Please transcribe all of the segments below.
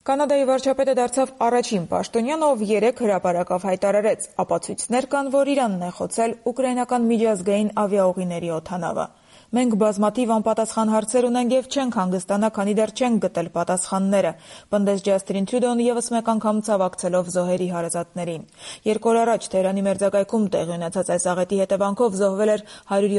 Կանադայի վարչապետը դարձավ առաջին պաշտոնյան, ով 3 հրապարակավ հայտարարեց. ապացույցներ կան, որ Իրանն է խոցել ուկրաինական միջազգային ավիաուղիների օդանավը։ Մենք բազմաթիվ անպատասխան հարցեր ունենք եւ չենք հանգստանա, քանի դեռ չենք գտել պատասխանները, պնդեց Ջասթին Թրյուդոն ևս մեկ անգամ ցավակցելով զոհերի հարազատներին։ 2 օր առաջ Թեհրանի մերձակայքում տեղի ունեցած այս աղետի հետևանքով զոհվել էր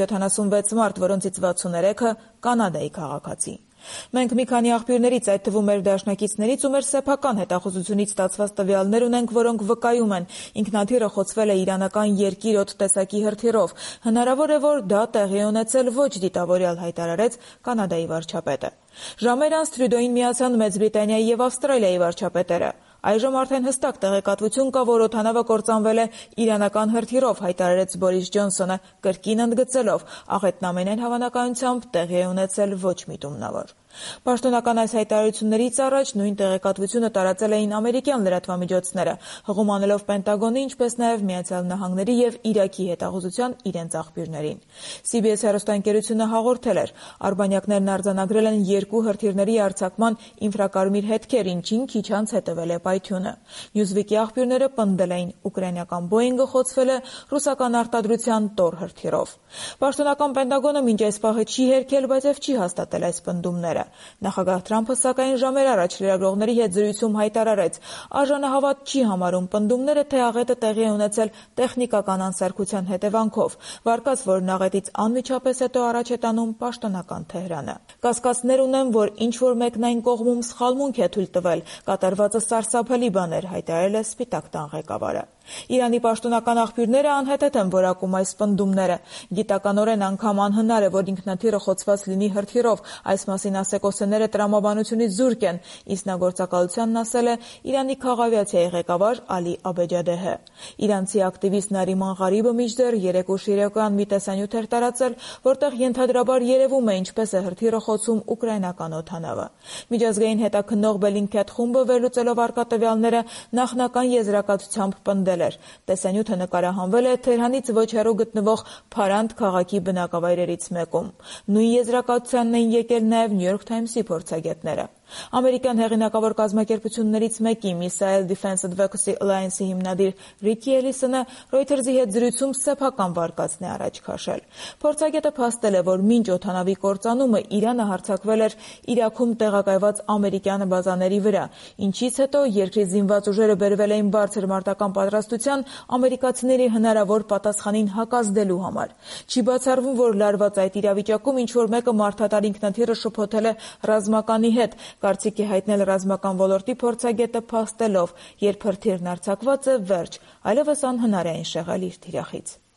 176 մարդ, որոնցից 63-ը Կանադայի քաղաքացի։ Մենք մի քանի աղբյուրներից, այդ թվում մեր դաշնակիցներից ու մեր սեփական հետախուզությունից ստացված տվյալներ ունենք, որոնք վկայում են, ինքնաթիռը խոցվել է իրանական երկիր օդ տեսակի հրթիռով։ Հնարավոր է, որ դա տեղի ունեցել ոչ դիտավորյալ, հայտարարեց Կանադայի վարչապետը։ Ժամեր անց Թրյուդոին միացան Մեծ Բրիտանիայի եւ Ավստրալիայի վարչապետերը։ Այժմ արդեն հստակ տեղեկատվություն կա, որ օդանավը կործանվել է իրանական հրթիռով, հայտարարեց Բորիս Ջոնսոնը, կրկին ընդգծելով, աղետն ամենայն հավանականությամբ տեղի է ունեցել ոչ միտումնավոր։ Պաշտոնական այս հայտարարություններից առաջ նույն տեղեկատվությունը տարածել էին ամերիկյան լրատվամիջոցները, հղում անելով Պենտագոնի, ինչպես նաև Միացյալ Նահանգների եւ Իրաքի հետախուզության իրենց աղբյուրներին։ CBS հեռուստաընկերությունը հաղորդել էր. արբանյակներն արձանագրել են 2 հրթիռների արձակման ինֆրակարմիր հետքեր, ինչին քիչ անց հետևել է պայթյունը։ Newsweek-ի աղբյուրները պնդել էին, ուկրաինական Boeing-ը խոցվել է ռուսական արտադրության Tor հրթիռով։ Պաշտոնական Պենտագոնը մինչ այս պահը չի հերքել, բայց եւ չի հաստատել այս պնդումները։ Նախագահ Թրամփը սակայն ժամեր առաջ լրագրողների հետ զրույցում հայտարարեց. արժանահավատ չի համարում պնդումները, թե աղետը տեղի է ունեցել տեխնիկական անսարքության հետևանքով, վարկած, որ աղետից անմիջապես հետո առաջ է տանում պաշտոնական Թեհրանը։ Կասկածներ ունեմ, որ ինչ-որ մեկն այն կողմում սխալմունք է թույլ տվել, կատարվածը սարսափելի բան էր, հայտարարել է Սպիտակ տան ղեկավարը։ Իրանի պաշտոնական աղբյուրները անհետեթ են որակում այս պնդումները։ Գիտականորեն անգամ անհնար է, որ ինքնաթիռը խոցված լինի հրթիռով, այս մասին ասեկոսեները տրամաբանությունից զուրկ են, իսկ նա գործակալությանն ասել է Իրանի քաղավիացիայի ղեկավար Ալի Աբեջադեհը։ Իրանցի ակտիվիստ Նարիման Ղարիբը մինչդեռ 3 ուշ երեկոյան մի տեսանյութ էր տարածել, որտեղ ենթադրաբար երևում է ինչպես է հրթիռը խոցում ուկրաինական օդանավը։ Միջազգային հետաքննող Bellingcat խումբը վերլուծելով առկա տվյալները նախնական եզրակացությամբ պնդել էր. տեսանյութը նկարահանվել է Թեհրանից ոչ հեռու գտնվող Փարանդ քաղաքի բնակավայրերից մեկում։ Նույն եզրակացությանն էին եկել նաև New York Times-ի փորձագետները։ Ամերիկյան հեղինակավոր կազմակերպություններից մեկի Missile Defense Advocacy Alliance-ի հիմնադիր Ռիքի Էլիսոնը Reuters-ի հետ զրույցում սեփական վարկածն է առաջ քաշել։ Փորձագետը փաստել է, որ մինչ օդանավի կործանումը Իրանը հարձակվել էր Իրաքում տեղակայված ամերիկյան բազաների վրա, ինչից հետո երկրի զինված ուժերը բերվել էին բարձր մարտական պատրաստության ամերիկացիների հնարավոր պատասխանին հակազդելու համար։ Չի բացառվում, որ լարված այդ իրավիճակում ինչ-որ մեկը մարդատար ինքնաթիռը շփոթել է ռազմականի հետ, կարծիք է հայտնել ռազմական ոլորտի փորձագետը փաստելով, երբ հրթիռն արձակված է, վերջ, այլևս անհնար է այն շեղել իր թիրախից։